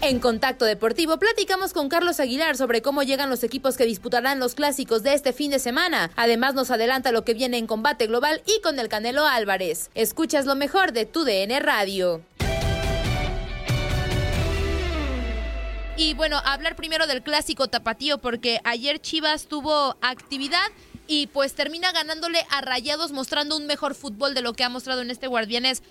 En Contacto Deportivo platicamos con Carlos Aguilar sobre cómo llegan los equipos que disputarán los clásicos de este fin de semana. Además nos adelanta lo que viene en combate global y con el Canelo Álvarez. Escuchas lo mejor de tu DN Radio. Y bueno, hablar primero del clásico tapatío porque ayer Chivas tuvo actividad y pues termina ganándole a Rayados, mostrando un mejor fútbol de lo que ha mostrado en este Guardianes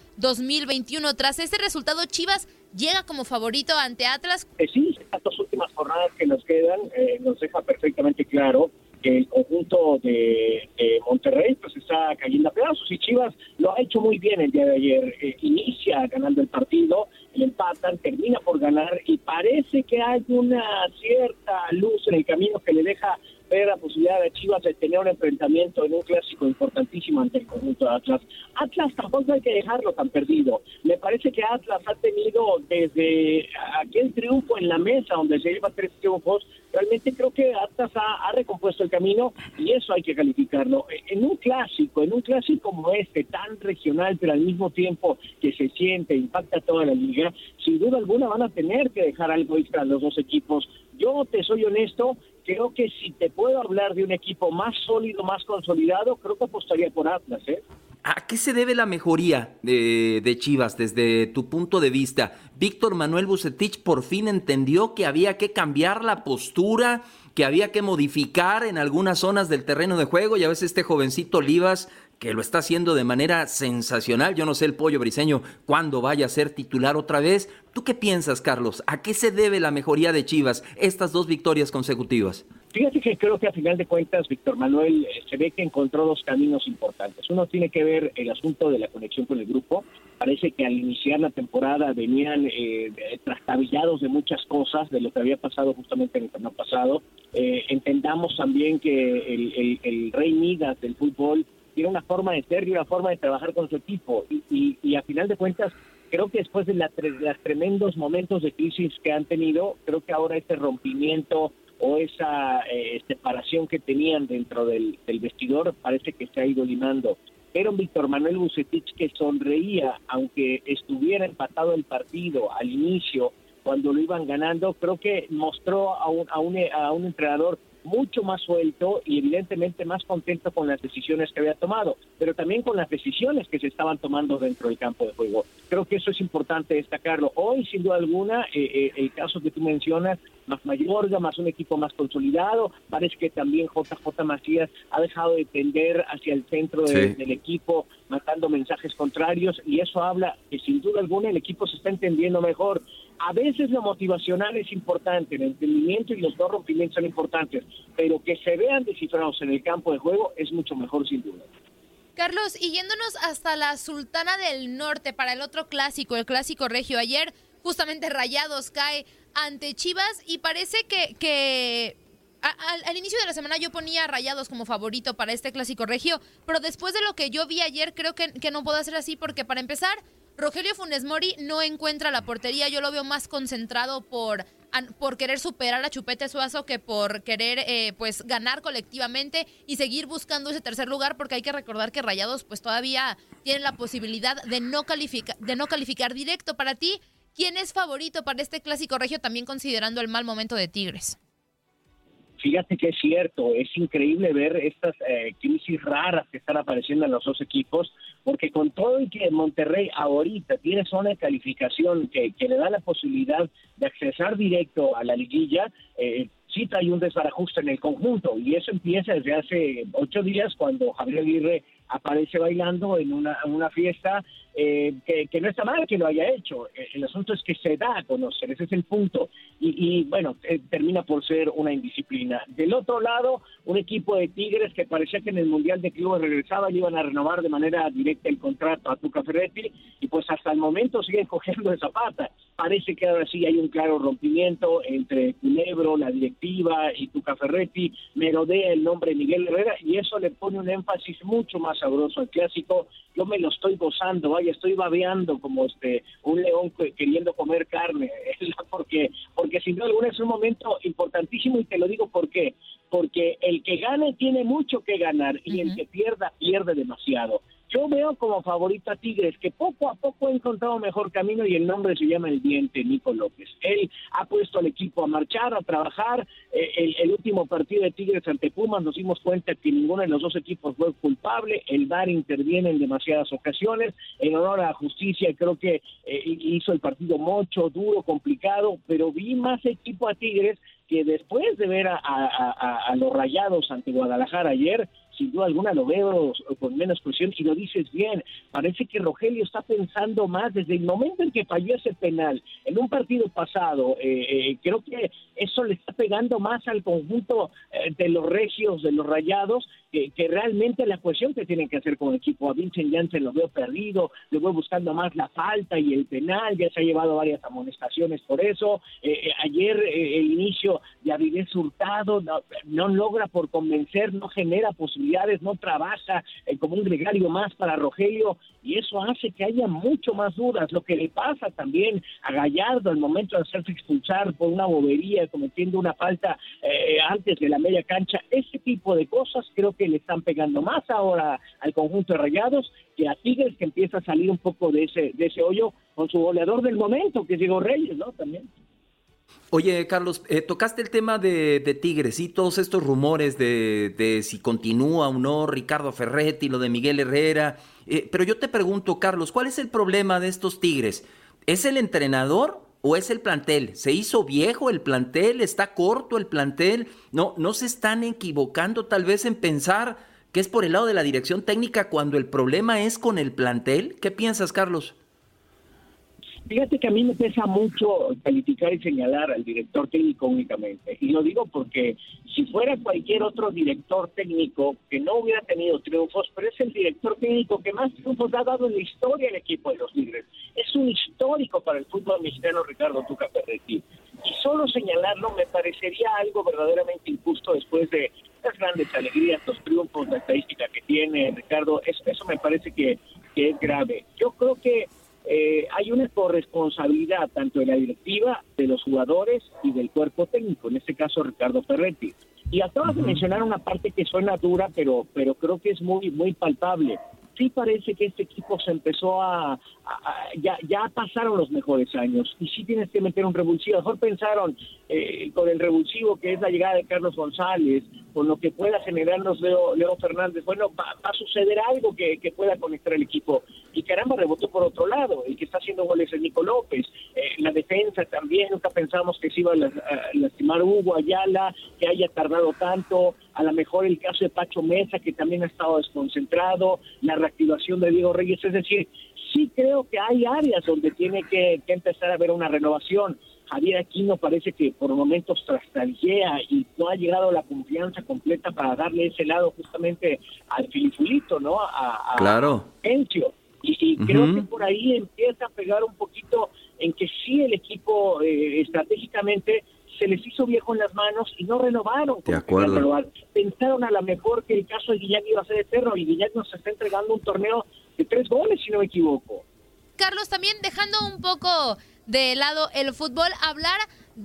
2021. Tras este resultado, Chivas llega como favorito ante Atlas. Sí, estas dos últimas jornadas que nos quedan nos deja perfectamente claro que el conjunto de Monterrey pues está cayendo a pedazos y Chivas lo ha hecho muy bien el día de ayer. Inicia ganando el partido, el empatan, termina por ganar y parece que hay una cierta luz en el camino que le deja ver la posibilidad de Chivas de tener un enfrentamiento en un clásico importantísimo ante el conjunto de Atlas. Atlas tampoco hay que dejarlo tan perdido. Me parece que Atlas ha tenido desde aquel triunfo en la mesa donde se lleva 3 triunfos, realmente creo que Atlas ha recompuesto el camino y eso hay que calificarlo. En un clásico como este, tan regional, pero al mismo tiempo que se siente, impacta a toda la liga, sin duda alguna van a tener que dejar algo extra a los dos equipos. Yo te soy honesto, creo que si te puedo hablar de un equipo más sólido, más consolidado, creo que apostaría por Atlas, ¿eh? ¿A qué se debe la mejoría de Chivas desde tu punto de vista? Víctor Manuel Vucetich por fin entendió que había que cambiar la postura, que había que modificar en algunas zonas del terreno de juego, y a veces este jovencito Olivas, que lo está haciendo de manera sensacional. Yo no sé el Pollo Briseño cuándo vaya a ser titular otra vez. ¿Tú qué piensas, Carlos? ¿A qué se debe la mejoría de Chivas, estas 2 victorias consecutivas? Fíjate que creo que a final de cuentas Víctor Manuel se ve que encontró 2 caminos importantes. Uno tiene que ver el asunto de la conexión con el grupo. Parece que al iniciar la temporada venían trastabillados de muchas cosas, de lo que había pasado justamente en el torneo pasado. Entendamos también que el rey Midas del fútbol tiene una forma de ser y una forma de trabajar con su equipo. Y a final de cuentas, creo que después de los tremendos momentos de crisis que han tenido, creo que ahora este rompimiento o esa separación que tenían dentro del vestidor parece que se ha ido limando. Pero Víctor Manuel Vucetich, que sonreía aunque estuviera empatado el partido al inicio, cuando lo iban ganando, creo que mostró a un entrenador mucho más suelto y evidentemente más contento con las decisiones que había tomado, pero también con las decisiones que se estaban tomando dentro del campo de juego. Creo que eso es importante destacarlo. Hoy, sin duda alguna, el caso que tú mencionas, más Mayorga, más un equipo más consolidado, parece que también JJ Macías ha dejado de tender hacia el centro del equipo, matando mensajes contrarios, y eso habla que sin duda alguna el equipo se está entendiendo mejor. A veces lo motivacional es importante, el entendimiento y los 2 rompimientos son importantes, pero que se vean descifrados en el campo de juego es mucho mejor sin duda. Carlos, y yéndonos hasta la Sultana del Norte para el otro clásico, el clásico regio. Ayer justamente Rayados cae ante Chivas y parece que al inicio de la semana yo ponía a Rayados como favorito para este clásico regio, pero después de lo que yo vi ayer creo que no puedo hacer así, porque para empezar, Rogelio Funes Mori no encuentra la portería. Yo lo veo más concentrado por querer superar a Chupete Suazo que por querer pues ganar colectivamente y seguir buscando ese tercer lugar, porque hay que recordar que Rayados pues todavía tiene la posibilidad de no calificar directo. Para ti, ¿quién es favorito para este clásico regio, también considerando el mal momento de Tigres? Fíjate que es cierto, es increíble ver estas crisis raras que están apareciendo en los 2 equipos, porque con todo y que Monterrey ahorita tiene zona de calificación que le da la posibilidad de accesar directo a la liguilla, sí trae un desbarajuste en el conjunto, y eso empieza desde hace 8 días cuando Javier Aguirre aparece bailando en una fiesta, que no está mal que lo haya hecho. El asunto es que se da a conocer, ese es el punto, y bueno, termina por ser una indisciplina. Del otro lado, un equipo de Tigres que parecía que en el Mundial de Clubes regresaba y iban a renovar de manera directa el contrato a Tuca Ferretti, y pues hasta el momento siguen cogiendo de zapata. Parece que ahora sí hay un claro rompimiento entre Culebro, la directiva y Tuca Ferretti. Merodea el nombre de Miguel Herrera y eso le pone un énfasis mucho más sabroso al clásico. Yo me lo estoy gozando, vaya, estoy babeando como un león queriendo comer carne, porque sin duda alguna es un momento importantísimo, y te lo digo por qué. Porque el que gane tiene mucho que ganar y el que pierda pierde demasiado. Yo veo como favorito a Tigres, que poco a poco ha encontrado mejor camino y el nombre se llama el Diente, Nico López. Él ha puesto al equipo a marchar, a trabajar. El último partido de Tigres ante Pumas nos dimos cuenta que ninguno de los dos equipos fue culpable. El VAR interviene en demasiadas ocasiones. En honor a la justicia, creo que hizo el partido mucho, duro, complicado, pero vi más equipo a Tigres que después de ver a los Rayados ante Guadalajara ayer, sin duda alguna lo veo con menos presión, y lo dices bien, parece que Rogelio está pensando más desde el momento en que falló ese penal en un partido pasado. Creo que eso le está pegando más al conjunto de los regios, de los Rayados, que realmente la cuestión que tienen que hacer con el equipo. A Vincent Janssen lo veo perdido, lo veo buscando más la falta y el penal, ya se ha llevado varias amonestaciones por eso. Ayer el inicio de Avilés Hurtado no logra por convencer, no genera posibilidades, no trabaja como un gregario más para Rogelio, y eso hace que haya mucho más dudas. Lo que le pasa también a Gallardo al momento de hacerse expulsar por una bobería, cometiendo una falta antes de la media cancha, ese tipo de cosas creo que le están pegando más ahora al conjunto de Rayados que a Tigres, que empieza a salir un poco de ese hoyo con su goleador del momento, que es Diego Reyes, ¿no? También. Oye, Carlos, tocaste el tema de Tigres y todos estos rumores de si continúa o no Ricardo Ferretti, lo de Miguel Herrera, pero yo te pregunto, Carlos, ¿cuál es el problema de estos Tigres? ¿Es el entrenador o es el plantel? ¿Se hizo viejo el plantel? ¿Está corto el plantel? ¿No se están equivocando tal vez en pensar que es por el lado de la dirección técnica cuando el problema es con el plantel? ¿Qué piensas, Carlos? Fíjate que a mí me pesa mucho calificar y señalar al director técnico únicamente. Y lo digo porque si fuera cualquier otro director técnico que no hubiera tenido triunfos, pero es el director técnico que más triunfos ha dado en la historia del equipo de los Tigres. Es un histórico para el fútbol mexicano, Ricardo Tuca Ferretti. Y solo señalarlo me parecería algo verdaderamente injusto después de las grandes alegrías, los triunfos, la estadística que tiene, Ricardo. Eso me parece que es grave. Yo creo que hay una corresponsabilidad tanto de la directiva, de los jugadores y del cuerpo técnico, en este caso Ricardo Ferretti. Y acabas de mencionar una parte que suena dura, pero creo que es muy palpable. Sí parece que este equipo se empezó ya pasaron los mejores años y sí tienes que meter un revulsivo. Mejor pensaron con el revulsivo que es la llegada de Carlos González, con lo que pueda generarnos Leo Fernández. Bueno, va a suceder algo que pueda conectar el equipo. Y caramba, rebotó por otro lado. El que está haciendo goles es Nico López. La defensa también, nunca pensamos que se iba a lastimar Hugo Ayala, que haya tardado tanto. A lo mejor el caso de Pacho Mesa, que también ha estado desconcentrado, la reactivación de Diego Reyes. Es decir, sí creo que hay áreas donde tiene que empezar a haber una renovación. Javier Aquino parece que por momentos trastalguea y no ha llegado la confianza completa para darle ese lado justamente al Filifulito, ¿no? Claro. Encio. Y creo que por ahí empieza a pegar un poquito en que sí el equipo estratégicamente se les hizo viejo en las manos y no renovaron. De acuerdo. Pensaron a lo mejor que el caso de Guiñac iba a ser eterno, y Guiñac nos está entregando un torneo de 3 goles, si no me equivoco. Carlos, también dejando un poco de lado el fútbol, hablar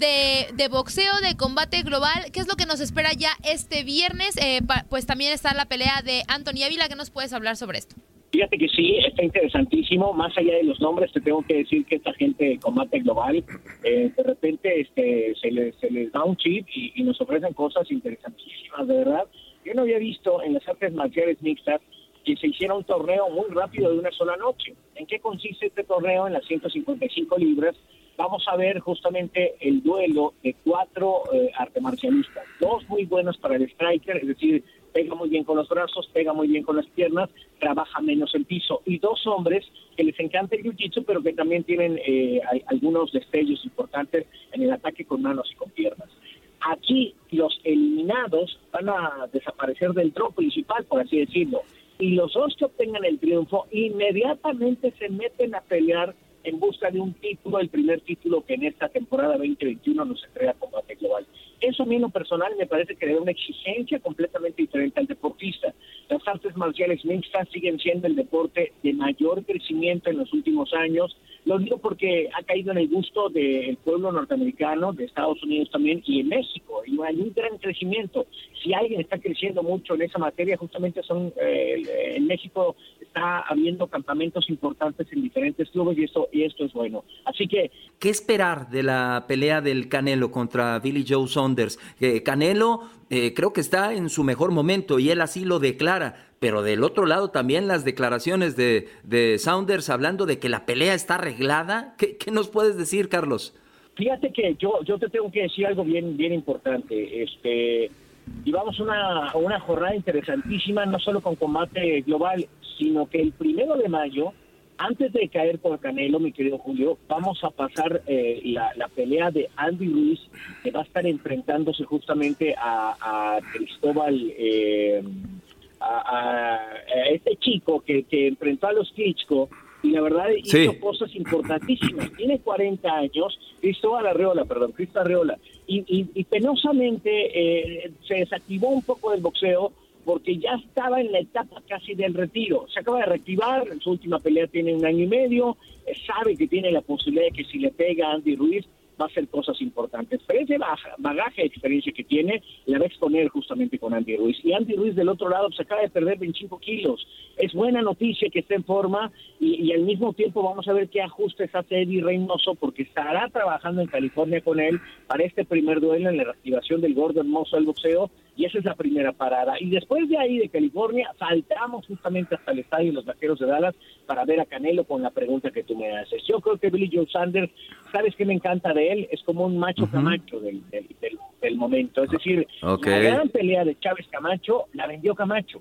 de boxeo, de combate global, ¿qué es lo que nos espera ya este viernes? Pues también está la pelea de Anthony Ávila. ¿Qué nos puedes hablar sobre esto? Fíjate que sí, está interesantísimo. Más allá de los nombres, te tengo que decir que esta gente de combate global, de repente se les da un chip y nos ofrecen cosas interesantísimas, de verdad. Yo no había visto en las artes marciales mixtas que se hiciera un torneo muy rápido de una sola noche. ¿En qué consiste este torneo? En las 155 libras vamos a ver justamente el duelo de 4 artes marcialistas. 2 muy buenos para el striker, es decir, pega muy bien con los brazos, pega muy bien con las piernas, trabaja menos el piso. Y 2 hombres que les encanta el jiu-jitsu, pero que también tienen algunos destellos importantes en el ataque con manos y con piernas. Aquí los eliminados van a desaparecer del tronco principal, por así decirlo. Y los 2 que obtengan el triunfo inmediatamente se meten a pelear en busca de un título, el primer título que en esta temporada 2021 nos entrega Combate Global. Eso a mí en lo personal me parece que le da una exigencia completamente diferente al deportista. Las artes marciales mixtas siguen siendo el deporte de mayor crecimiento en los últimos años. Lo digo porque ha caído en el gusto del pueblo norteamericano, de Estados Unidos también, y en México. Y hay un gran crecimiento. Si alguien está creciendo mucho en esa materia, justamente en México está habiendo campamentos importantes en diferentes clubes y esto es bueno. Así que... ¿Qué esperar de la pelea del Canelo contra Billy Joe Saunders? Canelo creo que está en su mejor momento y él así lo declara, pero del otro lado también las declaraciones de Saunders hablando de que la pelea está arreglada. ¿Qué nos puedes decir, Carlos? Fíjate que yo te tengo que decir algo bien importante. Llevamos una jornada interesantísima, no solo con Combate Global, sino que el 1 de mayo, antes de caer por Canelo, mi querido Julio, vamos a pasar la pelea de Andy Ruiz, que va a estar enfrentándose justamente a Cristóbal, a este chico que enfrentó a los Klitschko, y la verdad hizo cosas importantísimas. Tiene 40 años, Cristo Arreola, y penosamente se desactivó un poco del boxeo porque ya estaba en la etapa casi del retiro. Se acaba de reactivar, en su última pelea tiene 1 año y medio, sabe que tiene la posibilidad de que si le pega a Andy Ruiz va a hacer cosas importantes. Pero ese bagaje de experiencia que tiene, la va a exponer justamente con Andy Ruiz. Y Andy Ruiz del otro lado se acaba de perder 25 kilos. Es buena noticia que esté en forma y al mismo tiempo vamos a ver qué ajustes hace Eddie Reynoso, porque estará trabajando en California con él para este primer duelo en la reactivación del gordo hermoso del boxeo, y esa es la primera parada. Y después de ahí, de California, saltamos justamente hasta el estadio de los Vaqueros de Dallas para ver a Canelo con la pregunta que tú me haces. Yo creo que Billy Joe Saunders, ¿sabes qué me encanta de él? Es como un macho Camacho del momento. Es decir, la gran pelea de Chávez Camacho la vendió Camacho.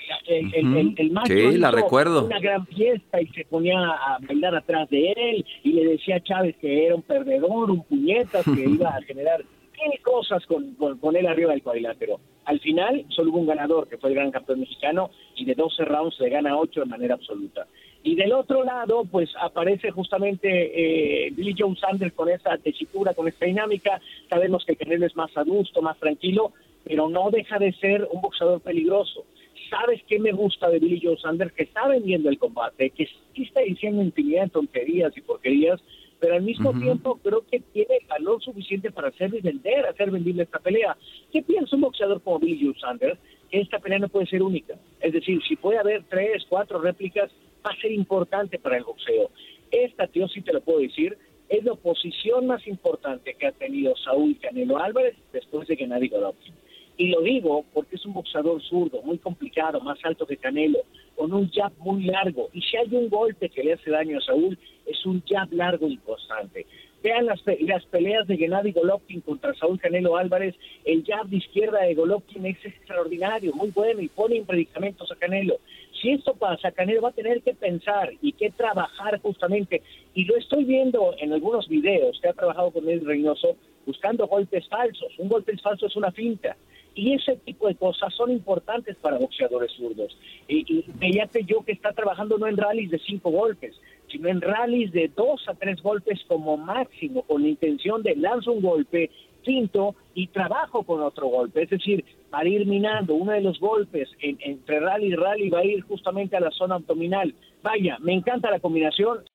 El macho sí, la hizo recuerdo. Una gran fiesta y se ponía a bailar atrás de él y le decía a Chávez que era un perdedor, un puñetas, que iba a generar mil cosas con él arriba del cuadrilátero. Al final solo hubo un ganador, que fue el gran campeón mexicano, y de 12 rounds se gana 8 de manera absoluta. Y del otro lado, pues aparece justamente Billy Joe Saunders con esa tesitura, con esa dinámica. Sabemos que Canelo es más adusto, más tranquilo, pero no deja de ser un boxeador peligroso. ¿Sabes qué me gusta de Billy Joe Saunders? Que está vendiendo el combate, que sí está diciendo infinidad de tonterías y porquerías, pero al mismo tiempo creo que tiene el valor suficiente para hacer vendible esta pelea. ¿Qué piensa un boxeador como Billy Joe Saunders? Que esta pelea no puede ser única. Es decir, si puede haber 3, 4 réplicas, va a ser importante para el boxeo. Esta, tío, sí te lo puedo decir, es la oposición más importante que ha tenido Saúl Canelo Álvarez después de Gennady Golovkin. Y lo digo porque es un boxeador zurdo, muy complicado, más alto que Canelo, con un jab muy largo. Y si hay un golpe que le hace daño a Saúl, es un jab largo y constante. Vean las peleas de Gennady Golovkin contra Saúl Canelo Álvarez. El jab de izquierda de Golovkin es extraordinario, muy bueno, y pone en predicamentos a Canelo. Si esto pasa, Canelo va a tener que pensar y que trabajar justamente, y lo estoy viendo en algunos videos que ha trabajado con Eddie Reynoso, buscando golpes falsos. Un golpe falso es una finta. Y ese tipo de cosas son importantes para boxeadores zurdos. Y fíjate yo que está trabajando no en rallies de 5 golpes, sino en rallies de 2 a 3 golpes como máximo, con la intención de lanzo un golpe, quinto y trabajo con otro golpe. Es decir, para ir minando uno de los golpes entre rally y rally va a ir justamente a la zona abdominal. Vaya, me encanta la combinación.